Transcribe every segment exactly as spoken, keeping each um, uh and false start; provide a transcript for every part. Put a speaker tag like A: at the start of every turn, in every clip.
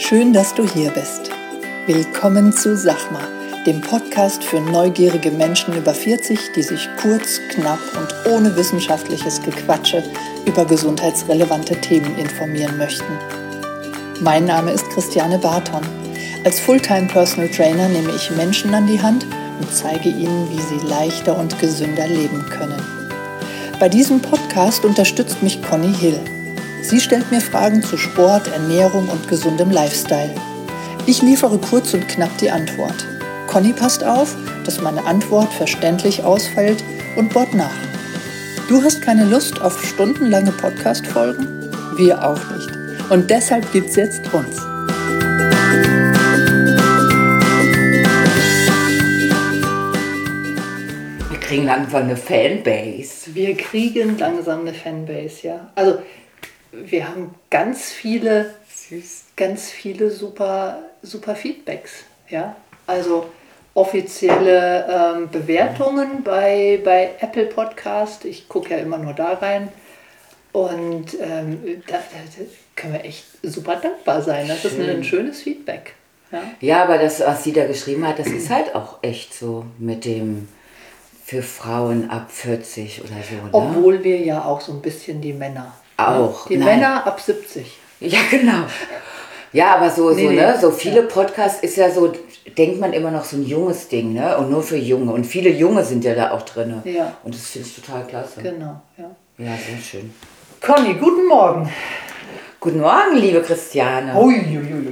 A: Schön, dass du hier bist. Willkommen zu Sachma, dem Podcast für neugierige Menschen über vierzig, die sich kurz, knapp und ohne wissenschaftliches Gequatsche über gesundheitsrelevante Themen informieren möchten. Mein Name ist Christiane Barton. Als Fulltime Personal Trainer nehme ich Menschen an die Hand und zeige ihnen, wie sie leichter und gesünder leben können. Bei diesem Podcast unterstützt mich Conny Hill. Sie stellt mir Fragen zu Sport, Ernährung und gesundem Lifestyle. Ich liefere kurz und knapp die Antwort. Conny passt auf, dass meine Antwort verständlich ausfällt und bohrt nach. Du hast keine Lust auf stundenlange Podcast-Folgen? Wir auch nicht. Und deshalb gibt's jetzt uns.
B: Wir kriegen langsam eine Fanbase.
A: Wir kriegen langsam eine Fanbase, ja. Also wir haben ganz viele, Süß. ganz viele super, super Feedbacks, ja. Also offizielle ähm, Bewertungen bei, bei Apple Podcast. Ich gucke ja immer nur da rein. Und ähm, da, da können wir echt super dankbar sein. Das Schön. ist ein schönes Feedback. Ja?
B: ja, aber das, was sie da geschrieben hat, das ist halt auch echt so mit dem für Frauen ab vierzig oder so. Ne?
A: Obwohl wir ja auch so ein bisschen die Männer.
B: Auch.
A: Die
B: Nein.
A: Männer ab siebzig.
B: Ja, genau. Ja, aber so,
A: Nee,
B: so,
A: nee.
B: ne, so viele Podcasts ist ja so, denkt man immer noch so ein junges Ding, ne? Und nur für Junge. Und viele Junge sind ja da auch drin.
A: Ja.
B: Und das finde ich total klasse.
A: Genau, ja.
B: Ja, sehr schön.
A: Conny, guten Morgen.
B: Guten Morgen, liebe Christiane.
A: Uiuiui.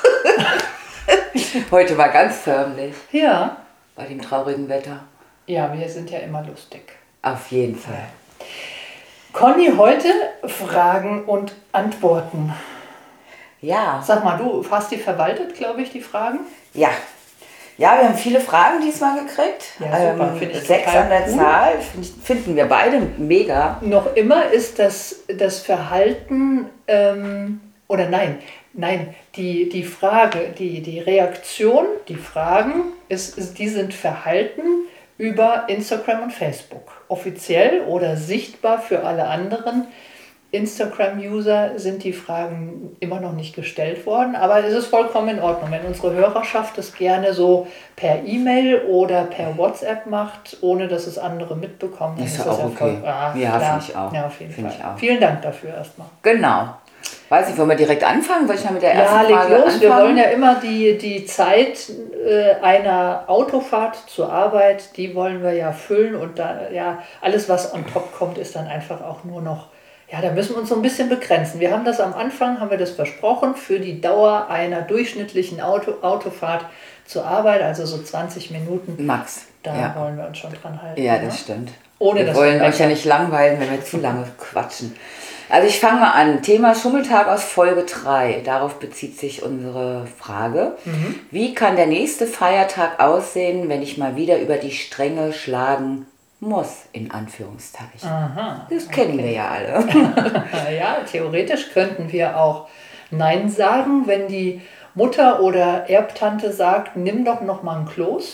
B: Heute war ganz förmlich.
A: Ja.
B: Bei dem traurigen Wetter.
A: Ja, wir sind ja immer lustig.
B: Auf jeden Fall.
A: Conny, heute Fragen und Antworten.
B: Ja.
A: Sag mal, du hast die verwaltet, glaube ich, die Fragen?
B: Ja. Ja, wir haben viele Fragen diesmal gekriegt.
A: Ja, super.
B: Ähm,
A: Finde ich
B: sechs
A: total
B: an der
A: cool.
B: Zahl. Find, finden wir beide mega.
A: Noch immer ist das, das Verhalten, ähm, oder nein, nein, die, die Frage, die, die Reaktion, die Fragen, ist, ist, die sind Verhalten über Instagram und Facebook. Offiziell oder sichtbar für alle anderen Instagram-User sind die Fragen immer noch nicht gestellt worden, aber es ist vollkommen in Ordnung, wenn unsere Hörerschaft es gerne so per E-Mail oder per WhatsApp macht, ohne dass es andere mitbekommen. Dann
B: Ist
A: ist
B: ja
A: das
B: auch
A: ja voll,
B: okay.
A: ah,
B: Ja,
A: klar.
B: finde ich auch.
A: Ja, auf jeden
B: Find
A: Fall.
B: ich auch.
A: Vielen Dank dafür erstmal.
B: Genau. Weiß ich, wollen wir direkt anfangen? Soll ich mal mit der ersten
A: Ja, leg
B: Frage
A: los.
B: anfangen?
A: Wir wollen ja immer die, die Zeit äh, einer Autofahrt zur Arbeit, die wollen wir ja füllen und da, ja, alles, was on top kommt, ist dann einfach auch nur noch, ja, da müssen wir uns so ein bisschen begrenzen. Wir haben das am Anfang, haben wir das versprochen, für die Dauer einer durchschnittlichen Auto, Autofahrt zur Arbeit, also so zwanzig Minuten.
B: Max.
A: Da
B: ja.
A: wollen wir uns schon dran halten.
B: Ja,
A: ne?
B: das stimmt.
A: Ohne
B: wir
A: dass
B: wollen
A: wir
B: euch ja nicht langweilen, wenn wir zu lange quatschen. Also ich fange mal an. Thema Schummeltag aus Folge drei. Darauf bezieht sich unsere Frage. Mhm. Wie kann der nächste Feiertag aussehen, wenn ich mal wieder über die Stränge schlagen muss, in Anführungszeichen?
A: Aha,
B: das kennen
A: okay.
B: wir ja alle.
A: Ja, theoretisch könnten wir auch Nein sagen, wenn die Mutter oder Erbtante sagt, nimm doch noch mal ein Kloß.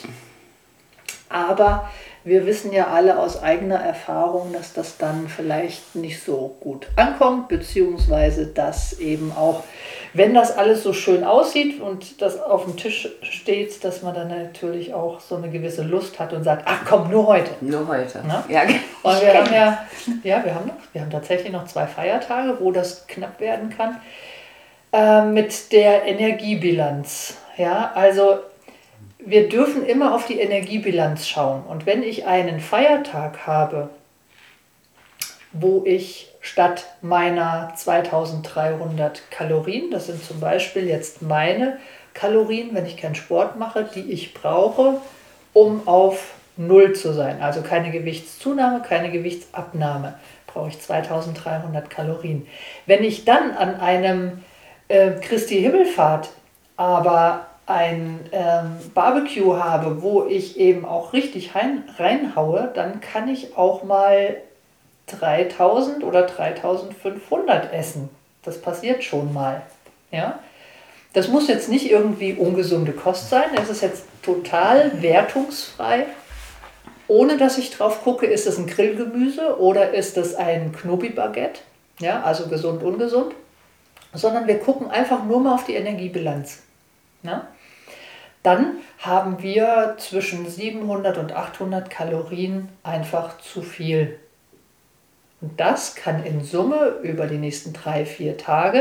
A: Aber wir wissen ja alle aus eigener Erfahrung, dass das dann vielleicht nicht so gut ankommt, beziehungsweise dass eben auch, wenn das alles so schön aussieht und das auf dem Tisch steht, dass man dann natürlich auch so eine gewisse Lust hat und sagt, ach komm, nur heute.
B: Nur heute.
A: Na?
B: Ja,
A: und wir haben ja, ja wir haben noch, wir haben tatsächlich noch zwei Feiertage, wo das knapp werden kann, äh, mit der Energiebilanz. Ja, also wir dürfen immer auf die Energiebilanz schauen. Und wenn ich einen Feiertag habe, wo ich statt meiner zweitausenddreihundert Kalorien, das sind zum Beispiel jetzt meine Kalorien, wenn ich keinen Sport mache, die ich brauche, um auf Null zu sein, also keine Gewichtszunahme, keine Gewichtsabnahme, brauche ich zweitausenddreihundert Kalorien. Wenn ich dann an einem äh, Christi Himmelfahrt aber ein ähm, Barbecue habe, wo ich eben auch richtig rein, reinhaue, dann kann ich auch mal dreitausend oder dreitausendfünfhundert essen. Das passiert schon mal. Ja? Das muss jetzt nicht irgendwie ungesunde Kost sein, es ist jetzt total wertungsfrei, ohne dass ich drauf gucke, ist es ein Grillgemüse oder ist es ein Knobi-Baguette, ja, also gesund, ungesund. sondern wir gucken einfach nur mal auf die Energiebilanz. Na? Dann haben wir zwischen siebenhundert und achthundert Kalorien einfach zu viel. Und das kann in Summe über die nächsten drei, vier Tage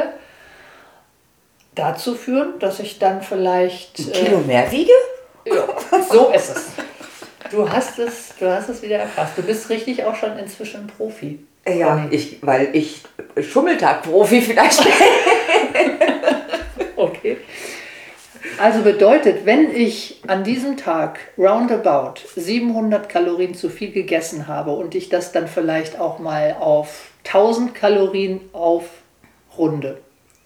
A: dazu führen, dass ich dann vielleicht...
B: Ein Kilo mehr wiege?
A: Ja, so ist es. Du hast es, du hast es wieder erfasst. Du bist richtig auch schon inzwischen Profi.
B: Ja, ich, weil ich Schummeltag-Profi vielleicht bin.
A: Okay. Also bedeutet, wenn ich an diesem Tag roundabout siebenhundert Kalorien zu viel gegessen habe und ich das dann vielleicht auch mal auf tausend Kalorien aufrunde,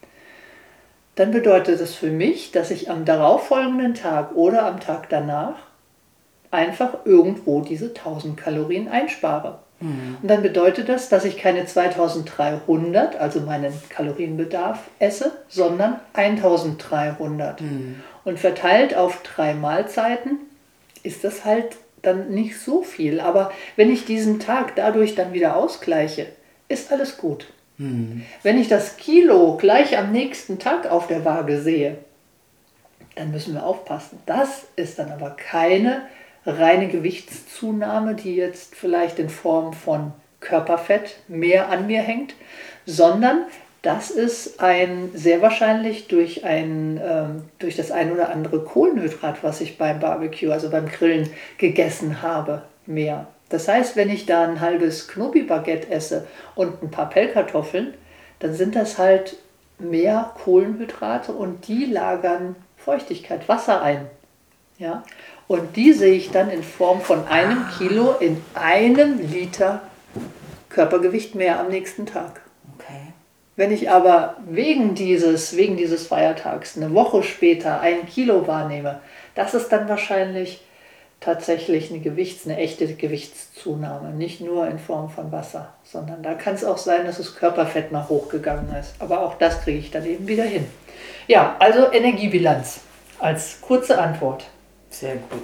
A: dann bedeutet es für mich, dass ich am darauffolgenden Tag oder am Tag danach einfach irgendwo diese tausend Kalorien einspare. Mhm. Und dann bedeutet das, dass ich keine zweitausenddreihundert, also meinen Kalorienbedarf, esse, sondern eintausenddreihundert. Mhm. Und verteilt auf drei Mahlzeiten ist das halt dann nicht so viel. Aber wenn ich diesen Tag dadurch dann wieder ausgleiche, ist alles gut. Mhm. Wenn ich das Kilo gleich am nächsten Tag auf der Waage sehe, dann müssen wir aufpassen. Das ist dann aber keine reine Gewichtszunahme, die jetzt vielleicht in Form von Körperfett mehr an mir hängt, sondern das ist ein sehr wahrscheinlich durch, ein, ähm, durch das ein oder andere Kohlenhydrat, was ich beim Barbecue, also beim Grillen gegessen habe, mehr. Das heißt, wenn ich da ein halbes Knobi-Baguette esse und ein paar Pellkartoffeln, dann sind das halt mehr Kohlenhydrate und die lagern Feuchtigkeit, Wasser ein. Ja? Und die sehe ich dann in Form von einem Kilo in einem Liter Körpergewicht mehr am nächsten Tag.
B: Okay.
A: Wenn ich aber wegen dieses, wegen dieses Feiertags eine Woche später ein Kilo wahrnehme, das ist dann wahrscheinlich tatsächlich eine Gewichts-, eine echte Gewichtszunahme. Nicht nur in Form von Wasser, sondern da kann es auch sein, dass das Körperfett mal hochgegangen ist. Aber auch das kriege ich dann eben wieder hin. Ja, also Energiebilanz als kurze Antwort.
B: Sehr gut.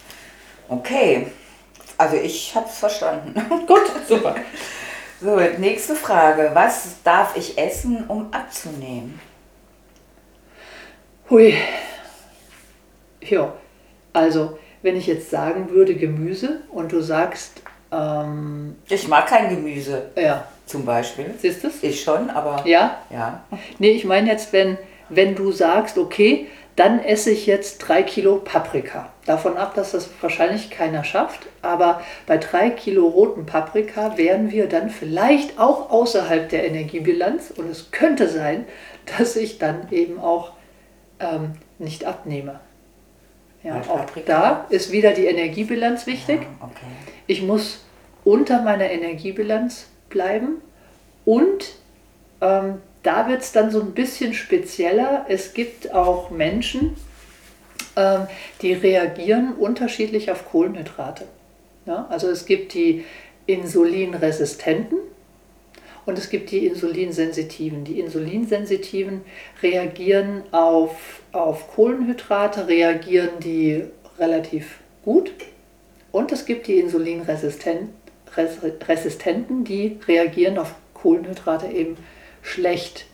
B: Okay, also ich habe es verstanden.
A: Gut, super.
B: So, nächste Frage. Was darf ich essen, um abzunehmen?
A: Hui. Ja, also wenn ich jetzt sagen würde Gemüse und du sagst... Ähm,
B: ich mag kein Gemüse.
A: Ja.
B: Zum Beispiel.
A: Siehst du es?
B: Ich schon, aber...
A: Ja?
B: Ja.
A: Nee, ich meine jetzt, wenn, wenn du sagst, okay, dann esse ich jetzt drei Kilo Paprika. Davon ab, dass das wahrscheinlich keiner schafft, aber bei drei Kilo roten Paprika wären wir dann vielleicht auch außerhalb der Energiebilanz und es könnte sein, dass ich dann eben auch ähm, nicht abnehme. Ja, auch da ist wieder die Energiebilanz wichtig.
B: Ja, okay.
A: Ich muss unter meiner Energiebilanz bleiben und ähm, da wird es dann so ein bisschen spezieller. Es gibt auch Menschen, ähm, die reagieren unterschiedlich auf Kohlenhydrate. Ja, also es gibt die Insulinresistenten und es gibt die Insulinsensitiven. Die Insulinsensitiven reagieren auf, auf Kohlenhydrate, reagieren die relativ gut. Und es gibt die Insulinresistenten, die reagieren auf Kohlenhydrate eben schlecht.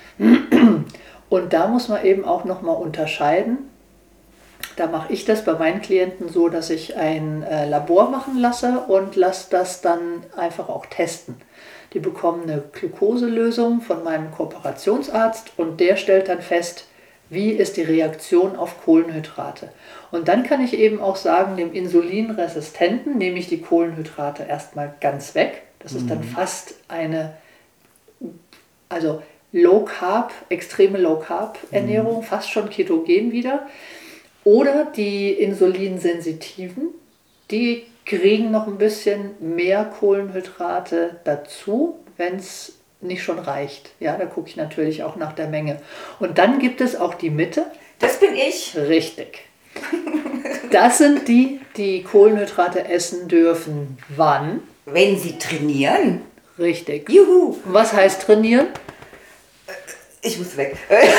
A: Und da muss man eben auch nochmal unterscheiden. Da mache ich das bei meinen Klienten so, dass ich ein äh, Labor machen lasse und lasse das dann einfach auch testen. Die bekommen eine Glukoselösung von meinem Kooperationsarzt und der stellt dann fest, wie ist die Reaktion auf Kohlenhydrate. Und dann kann ich eben auch sagen, dem Insulinresistenten nehme ich die Kohlenhydrate erstmal ganz weg. Das ist dann fast eine, also Low Carb, extreme Low Carb Ernährung, mhm. fast schon ketogen wieder. Oder die Insulinsensitiven, die kriegen noch ein bisschen mehr Kohlenhydrate dazu, wenn es nicht schon reicht. Ja, da gucke ich natürlich auch nach der Menge. Und dann gibt es auch die Mitte.
B: Das bin ich.
A: Richtig. Das sind die, die Kohlenhydrate essen dürfen. Wann?
B: Wenn sie trainieren.
A: Richtig.
B: Juhu.
A: Was heißt trainieren?
B: Ich muss weg.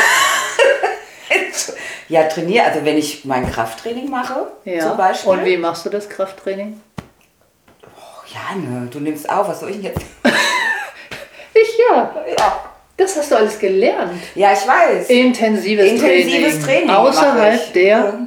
B: Ja, trainiere, also wenn ich mein Krafttraining mache,
A: ja.
B: zum Beispiel.
A: Und wie machst du das Krafttraining?
B: Oh, ja, ne, du nimmst auf, was soll ich denn jetzt?
A: Ich ja.
B: Ja.
A: Das hast du alles gelernt.
B: Ja, ich weiß.
A: Intensives,
B: Intensives Training.
A: Training. Außerhalb der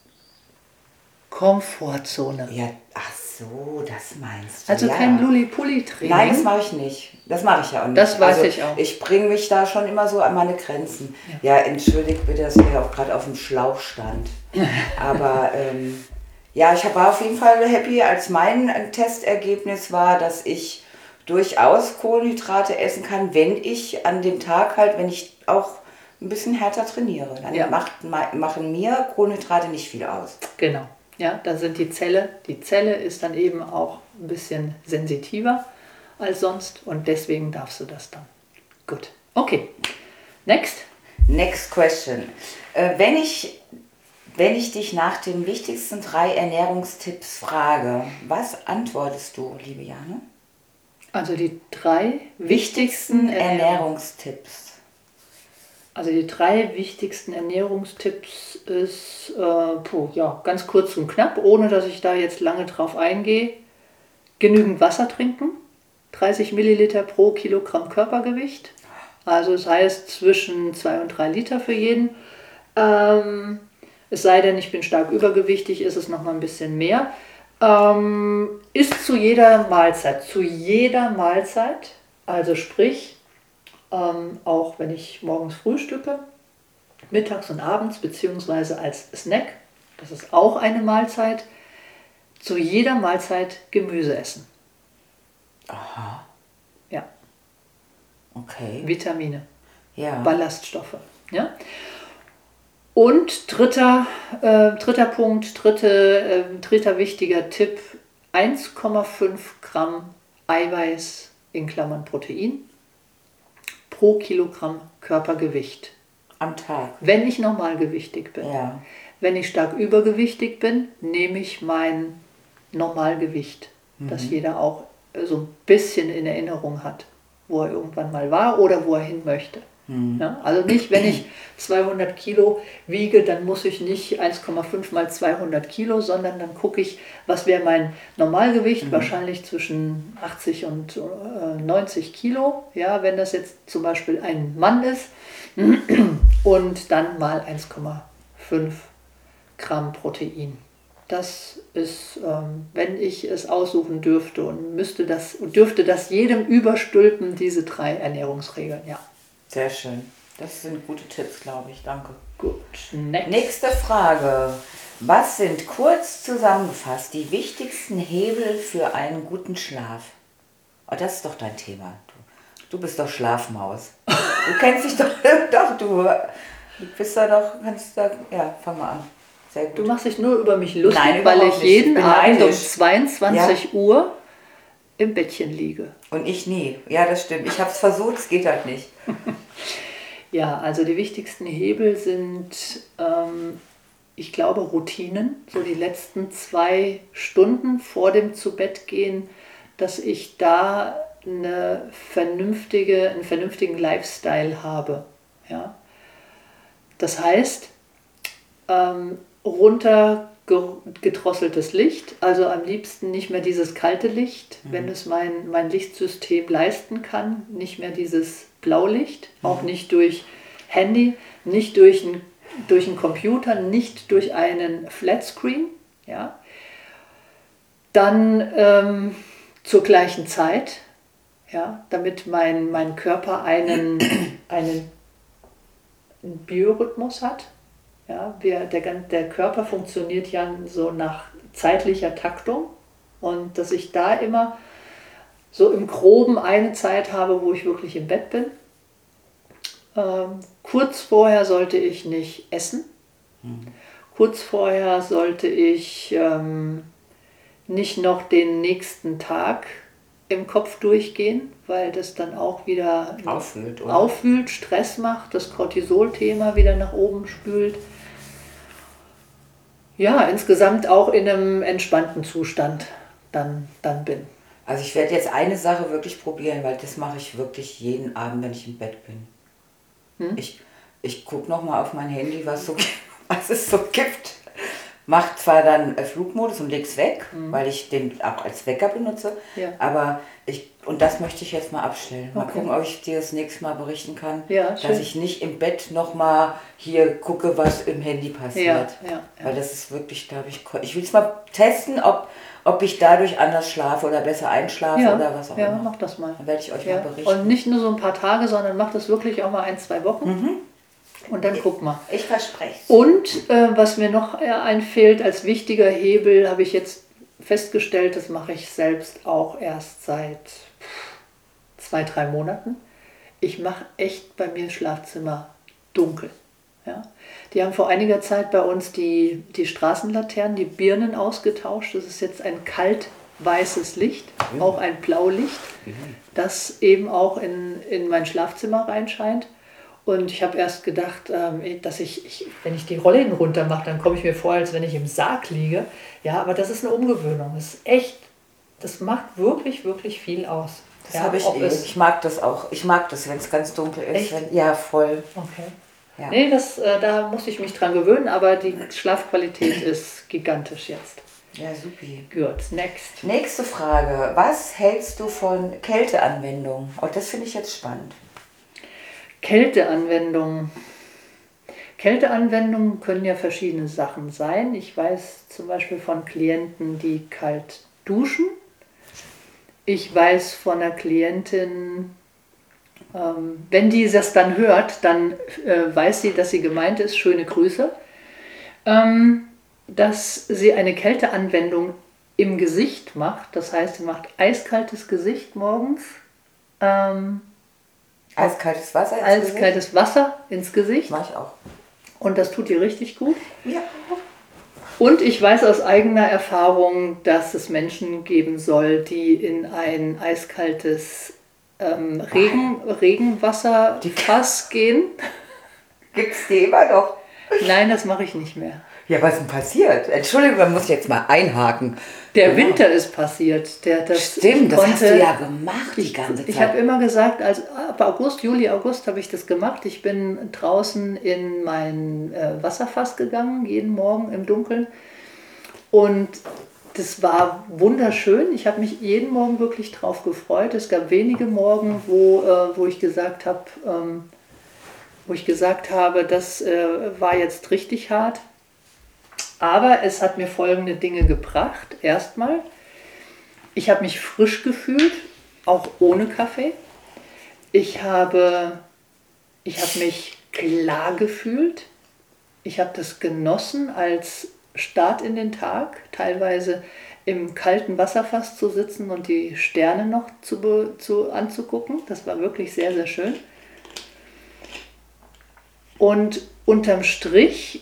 A: Komfortzone.
B: Ja, ach so, das meinst du.
A: Also
B: ja.
A: kein Lulli-Pulli-Training.
B: Nein, das mache ich nicht. Das mache ich ja auch nicht.
A: Das weiß
B: also,
A: ich auch.
B: Ich bringe mich da schon immer so an meine Grenzen. Ja, ja entschuldigt bitte, dass wir ja auch gerade auf dem Schlauch stand. Aber ähm, ja, ich war auf jeden Fall happy, als mein Testergebnis war, dass ich durchaus Kohlenhydrate essen kann, wenn ich an dem Tag halt, wenn ich auch ein bisschen härter trainiere. Dann
A: ja.
B: macht, machen mir Kohlenhydrate nicht viel aus.
A: Genau. Ja, da sind die Zelle, die Zelle ist dann eben auch ein bisschen sensitiver als sonst und deswegen darfst du das dann. Gut. Okay. Next.
B: Next question. Äh, wenn ich, wenn ich dich nach den wichtigsten drei Ernährungstipps frage, was antwortest du, liebe Jane?
A: Also die drei
B: wichtigsten Ernährungstipps.
A: Also die drei wichtigsten Ernährungstipps ist, äh, puh, ja, ganz kurz und knapp, ohne dass ich da jetzt lange drauf eingehe. Genügend Wasser trinken, dreißig Milliliter pro Kilogramm Körpergewicht. Also das heißt zwischen zwei und drei Liter für jeden. Ähm, es sei denn, ich bin stark übergewichtig, ist es nochmal ein bisschen mehr. Ähm, ist zu jeder Mahlzeit, zu jeder Mahlzeit, also sprich, ähm, auch wenn ich morgens frühstücke, mittags und abends, beziehungsweise als Snack, das ist auch eine Mahlzeit, zu jeder Mahlzeit Gemüse essen.
B: Aha.
A: Ja.
B: Okay.
A: Vitamine,
B: ja.
A: Ballaststoffe. Ja? Und dritter, äh, dritter Punkt, dritte, äh, dritter wichtiger Tipp, eins Komma fünf Gramm Eiweiß in Klammern Protein pro Kilogramm Körpergewicht.
B: Am Tag.
A: Wenn ich normalgewichtig bin.
B: Ja.
A: Wenn ich stark übergewichtig bin, nehme ich mein Normalgewicht, mhm. das jeder auch so ein bisschen in Erinnerung hat, wo er irgendwann mal war oder wo er hin möchte. Mhm. Ja, also nicht, wenn ich zweihundert Kilo wiege, dann muss ich nicht eins Komma fünf mal zweihundert Kilo, sondern dann gucke ich, was wäre mein Normalgewicht, mhm. wahrscheinlich zwischen achtzig und äh, neunzig Kilo, ja, wenn das jetzt zum Beispiel ein Mann ist, und dann mal eins Komma fünf Gramm Protein. Das ist, ähm, wenn ich es aussuchen dürfte und müsste das, dürfte das jedem überstülpen, diese drei Ernährungsregeln, ja.
B: Sehr schön. Das sind gute Tipps, glaube ich. Danke.
A: Gut. Next. Nächste
B: Frage. Was sind kurz zusammengefasst die wichtigsten Hebel für einen guten Schlaf? Oh, das ist doch dein Thema. Du, du bist doch Schlafmaus. Du kennst dich doch, doch du, du bist da doch, kannst da, ja, fang mal an. Sehr gut.
A: Du machst dich nur über mich lustig,
B: Nein,
A: weil ich jeden
B: ich
A: Abend um zweiundzwanzig ja. Uhr im Bettchen liege.
B: Und ich nie. Ja, das stimmt. Ich habe es versucht, es geht halt nicht.
A: Ja, also die wichtigsten Hebel sind, ähm, ich glaube, Routinen. So die letzten zwei Stunden vor dem Zubettgehen, dass ich da eine vernünftige, einen vernünftigen Lifestyle habe. Ja? Das heißt, ähm, runter gedrosseltes Licht, also am liebsten nicht mehr dieses kalte Licht, mhm. wenn es mein, mein Lichtsystem leisten kann, nicht mehr dieses Blaulicht, mhm. auch nicht durch Handy, nicht durch ein, durch einen Computer, nicht durch einen Flatscreen. Ja. Dann ähm, zur gleichen Zeit, ja, damit mein, mein Körper einen, einen Biorhythmus hat. Ja, wir, der, der Körper funktioniert ja so nach zeitlicher Taktung und dass ich da immer so im Groben eine Zeit habe, wo ich wirklich im Bett bin. Ähm, kurz vorher sollte ich nicht essen. Mhm. Kurz vorher sollte ich ähm, nicht noch den nächsten Tag im Kopf durchgehen, weil das dann auch wieder
B: aufwühlt, oder?
A: aufwühlt, Stress macht, das Cortisol-Thema wieder nach oben spült. Ja, insgesamt auch in einem entspannten Zustand dann, dann bin.
B: Also ich werde jetzt eine Sache wirklich probieren, weil das mache ich wirklich jeden Abend, wenn ich im Bett bin. Hm? Ich, ich gucke nochmal auf mein Handy, was, so, was es so gibt. Mach zwar dann Flugmodus und leg's weg, hm. weil ich den auch als Wecker benutze, ja. aber Ich, und das möchte ich jetzt mal abstellen. Mal
A: Okay.
B: gucken, ob ich dir das nächste Mal berichten kann,
A: Ja,
B: dass
A: schön.
B: ich nicht im Bett nochmal hier gucke, was im Handy passiert.
A: Ja, ja, ja.
B: Weil das ist wirklich, glaube ich, ko- ich will es mal testen, ob, ob ich dadurch anders schlafe oder besser einschlafe
A: Ja,
B: oder was auch
A: ja,
B: immer.
A: mach das mal.
B: Dann werde ich euch
A: Ja.
B: mal berichten.
A: Und nicht nur so ein paar Tage, sondern mach das wirklich auch mal ein, zwei Wochen.
B: Mhm.
A: Und dann guck mal.
B: Ich verspreche es.
A: Und äh, was mir noch äh, einfällt als wichtiger Hebel, habe ich jetzt festgestellt, das mache ich selbst auch erst seit zwei, drei Monaten. Ich mache echt bei mir das Schlafzimmer dunkel. Ja? Die haben vor einiger Zeit bei uns die, die Straßenlaternen, die Birnen ausgetauscht. Das ist jetzt ein kalt-weißes Licht, auch ein Blaulicht, das eben auch in, in mein Schlafzimmer reinscheint. Und ich habe erst gedacht, ähm, dass ich, ich, wenn ich die Rollen runter mache, dann komme ich mir vor, als wenn ich im Sarg liege. Ja, aber das ist eine Umgewöhnung. Das ist echt, das macht wirklich, wirklich viel aus.
B: Das
A: ja,
B: habe ich
A: ob
B: eh.
A: es-
B: Ich mag das auch. Ich mag das, wenn es ganz dunkel ist.
A: Echt?
B: Wenn, ja, voll.
A: Okay.
B: Ja.
A: Nee, das, äh, da muss ich mich dran gewöhnen, aber die Schlafqualität ist gigantisch jetzt.
B: Ja, supi.
A: Gut, next.
B: Nächste Frage. Was hältst du von Kälteanwendungen? Oh, das finde ich jetzt spannend.
A: Kälteanwendungen. Kälteanwendungen können ja verschiedene Sachen sein. Ich weiß zum Beispiel von Klienten, die kalt duschen. Ich weiß von einer Klientin, ähm, wenn die das dann hört, dann äh, weiß sie, dass sie gemeint ist. Schöne Grüße. Ähm, dass sie eine Kälteanwendung im Gesicht macht. Das heißt, sie macht eiskaltes Gesicht morgens. Ähm,
B: Eiskaltes Wasser ins Gesicht?
A: Eiskaltes Wasser ins Gesicht.
B: Mach ich auch.
A: Und das tut ihr richtig gut.
B: Ja.
A: Und ich weiß aus eigener Erfahrung, dass es Menschen geben soll, die in ein eiskaltes ähm, Regen, Regenwasserfass gehen.
B: Gibt's die immer noch?
A: Nein, das mache ich nicht mehr.
B: Ja, was ist denn passiert? Entschuldigung, da muss ich jetzt mal einhaken.
A: Der
B: Genau.
A: Winter ist passiert. Der, das
B: Stimmt, das hast
A: konnte-
B: du ja gemacht die
A: Ich,
B: ganze
A: ich habe
B: Zeit.
A: immer gesagt, also ab August, Juli, August habe ich das gemacht. Ich bin draußen in mein äh, Wasserfass gegangen, jeden Morgen im Dunkeln. Und das war wunderschön. Ich habe mich jeden Morgen wirklich drauf gefreut. Es gab wenige Morgen, wo, äh, wo ich gesagt habe, ähm, wo ich gesagt habe, das äh, war jetzt richtig hart. Aber es hat mir folgende Dinge gebracht. Erstmal, ich habe mich frisch gefühlt, auch ohne Kaffee. Ich habe, ich habe mich klar gefühlt. Ich habe das genossen als Start in den Tag, teilweise im kalten Wasserfass zu sitzen und die Sterne noch zu, be- zu, anzugucken. Das war wirklich sehr, sehr schön. Und unterm Strich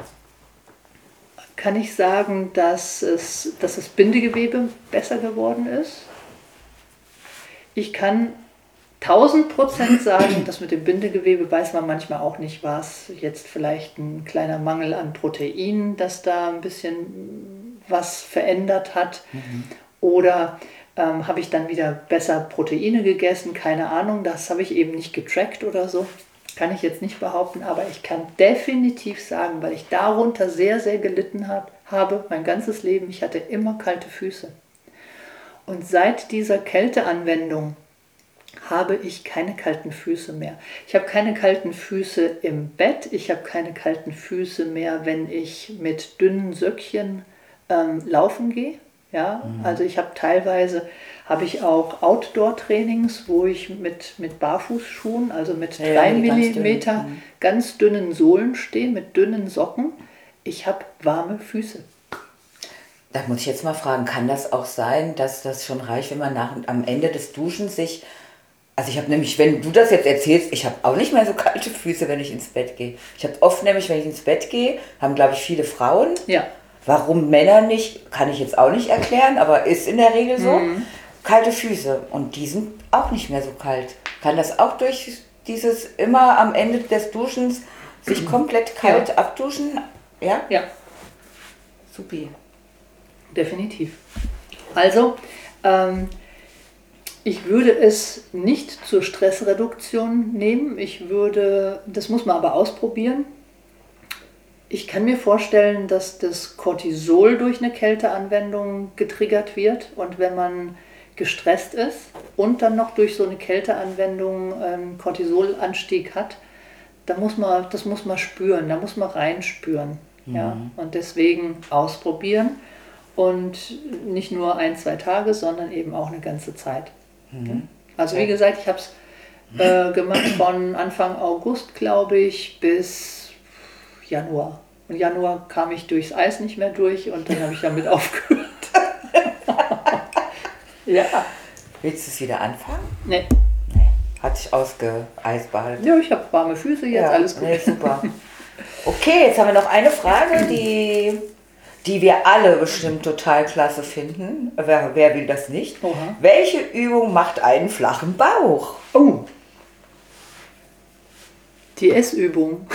A: kann ich sagen, dass es, dass das Bindegewebe besser geworden ist. Ich kann tausend Prozent sagen, dass mit dem Bindegewebe weiß man manchmal auch nicht, war es jetzt vielleicht ein kleiner Mangel an Protein, dass da ein bisschen was verändert hat. Oder ähm, habe ich dann wieder besser Proteine gegessen, keine Ahnung, das habe ich eben nicht getrackt oder so. Kann ich jetzt nicht behaupten, aber ich kann definitiv sagen, weil ich darunter sehr, sehr gelitten hab, habe, mein ganzes Leben, ich hatte immer kalte Füße. Und seit dieser Kälteanwendung habe ich keine kalten Füße mehr. Ich habe keine kalten Füße im Bett, ich habe keine kalten Füße mehr, wenn ich mit dünnen Söckchen ähm, laufen gehe. Ja, also ich habe teilweise, habe ich auch Outdoor-Trainings, wo ich mit, mit Barfußschuhen, also mit
B: Ja, ja,
A: drei
B: die ganz
A: Millimeter
B: dünnen. Mhm.
A: ganz dünnen Sohlen stehe, mit dünnen Socken. Ich habe warme Füße.
B: Da muss ich jetzt mal fragen, kann das auch sein, dass das schon reicht, wenn man nach, am Ende des Duschens sich... Also ich habe nämlich, wenn du das jetzt erzählst, ich habe auch nicht mehr so kalte Füße, wenn ich ins Bett gehe. Ich habe oft nämlich, wenn ich ins Bett gehe, haben glaube ich viele Frauen...
A: Ja,
B: Warum Männer nicht, kann ich jetzt auch nicht erklären, aber ist in der Regel so. Kalte Füße und die sind auch nicht mehr so kalt. Kann das auch durch dieses immer am Ende des Duschens sich komplett kalt
A: Ja.
B: abduschen? Ja?
A: ja,
B: Supi.
A: definitiv. Also, ähm, ich würde es nicht zur Stressreduktion nehmen. Ich würde, das muss man aber ausprobieren. Ich kann mir vorstellen, dass das Cortisol durch eine Kälteanwendung getriggert wird. Und wenn man gestresst ist und dann noch durch so eine Kälteanwendung einen Cortisolanstieg hat, da muss man, das muss man spüren, da muss man reinspüren. Mhm. Ja? Und deswegen ausprobieren und nicht nur ein, zwei Tage, sondern eben auch eine ganze Zeit. Mhm. Also wie gesagt, ich habe es äh, gemacht von Anfang August, glaube ich, bis Januar. Und Januar kam ich durchs Eis nicht mehr durch und dann habe ich damit aufgehört. Ja.
B: Willst du es wieder anfangen?
A: Nee.
B: Nee. Hat sich ausgeeist behalten.
A: Ja, ich habe warme Füße, jetzt
B: ja,
A: alles gut.
B: Nee, super. Okay, jetzt haben wir noch eine Frage, die, die wir alle bestimmt total klasse finden. Wer, wer will das nicht?
A: Oha.
B: Welche Übung macht einen flachen Bauch?
A: Oh. Die Essübung.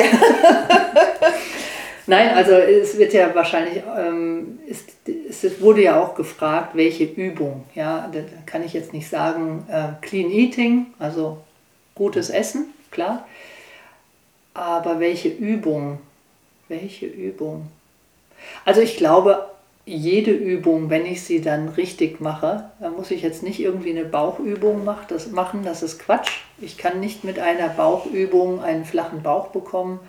A: Nein, also es wird ja wahrscheinlich, ähm, ist, es wurde ja auch gefragt, welche Übung. Ja, da kann ich jetzt nicht sagen, äh, Clean Eating, also gutes Essen, klar. Aber welche Übung? Welche Übung? Also ich glaube, jede Übung, wenn ich sie dann richtig mache, dann muss ich jetzt nicht irgendwie eine Bauchübung machen, das, machen, das ist Quatsch. Ich kann nicht mit einer Bauchübung einen flachen Bauch bekommen.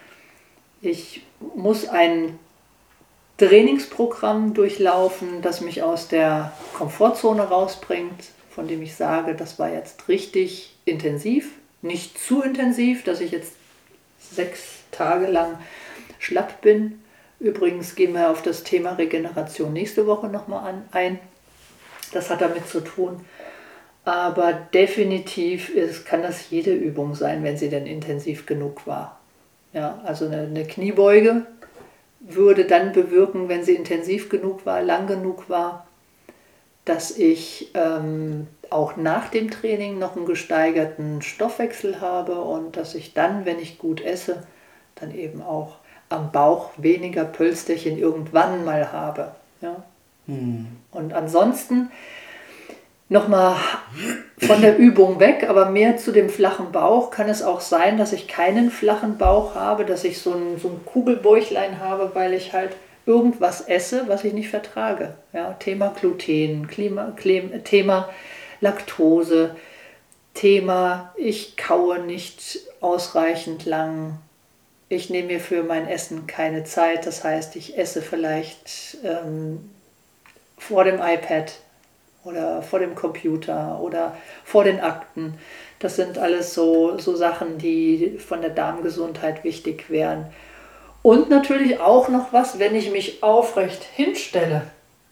A: Ich muss ein Trainingsprogramm durchlaufen, das mich aus der Komfortzone rausbringt, von dem ich sage, das war jetzt richtig intensiv, nicht zu intensiv, dass ich jetzt sechs Tage lang schlapp bin. Übrigens gehen wir auf das Thema Regeneration nächste Woche nochmal ein. Das hat damit zu tun. Aber definitiv ist, kann das jede Übung sein, wenn sie denn intensiv genug war. Ja, also eine, eine Kniebeuge würde dann bewirken, wenn sie intensiv genug war, lang genug war, dass ich ähm, auch nach dem Training noch einen gesteigerten Stoffwechsel habe und dass ich dann, wenn ich gut esse, dann eben auch am Bauch weniger Pölsterchen irgendwann mal habe. Ja? Hm. Und ansonsten nochmal von der Übung weg, aber mehr zu dem flachen Bauch kann es auch sein, dass ich keinen flachen Bauch habe, dass ich so ein, so ein Kugelbäuchlein habe, weil ich halt irgendwas esse, was ich nicht vertrage. Ja, Thema Gluten, Klima, Klima, Thema Laktose, Thema ich kaue nicht ausreichend lang, ich nehme mir für mein Essen keine Zeit, das heißt, ich esse vielleicht ähm, vor dem iPad oder vor dem Computer oder vor den Akten. Das sind alles so, so Sachen, die von der Darmgesundheit wichtig wären. Und natürlich auch noch was, wenn ich mich aufrecht hinstelle,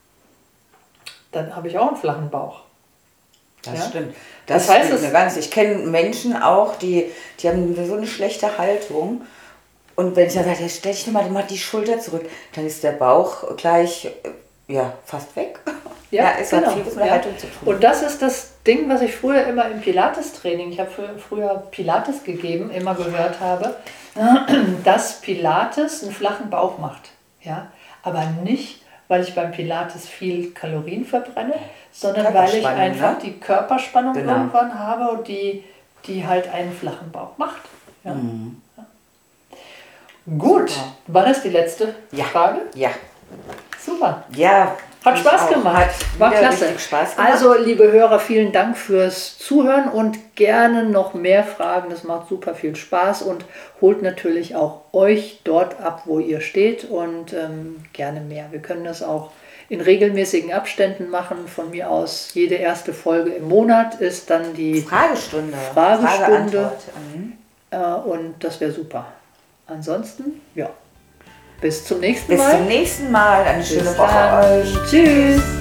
A: dann habe ich auch einen flachen Bauch.
B: Das
A: ja?
B: stimmt. Das, das heißt, es ganz. Ich kenne Menschen auch, die, die haben so eine schlechte Haltung. Und wenn ich dann sage, stell dich mal, mach die Schulter zurück, dann ist der Bauch gleich ja, fast weg.
A: Ja,
B: ja es
A: genau.
B: hat viel mit der
A: ja.
B: Haltung zu tun.
A: Und das ist das Ding, was ich früher immer im Pilates-Training, ich habe früher Pilates gegeben, immer gehört habe, dass Pilates einen flachen Bauch macht. Ja? Aber nicht, weil ich beim Pilates viel Kalorien verbrenne, sondern weil ich einfach ne? die Körperspannung genau. irgendwann habe und die, die halt einen flachen Bauch macht. Ja? Mhm. Ja. Gut, super. War das die letzte
B: ja.
A: Frage?
B: Ja.
A: Super.
B: Ja.
A: Hat Spaß gemacht.
B: Hat
A: war klasse.
B: Spaß gemacht.
A: Also, liebe Hörer, vielen Dank fürs Zuhören und gerne noch mehr Fragen. Das macht super viel Spaß und holt natürlich auch euch dort ab, wo ihr steht und ähm, gerne mehr. Wir können das auch in regelmäßigen Abständen machen. Von mir aus jede erste Folge im Monat ist dann die
B: Fragestunde.
A: Fragestunde.
B: Mhm.
A: Äh, und das wäre super. Ansonsten, ja. Bis zum nächsten
B: Bis
A: Mal.
B: Bis zum nächsten Mal. Eine schöne
A: Bis
B: Woche
A: dann.
B: euch.
A: Tschüss.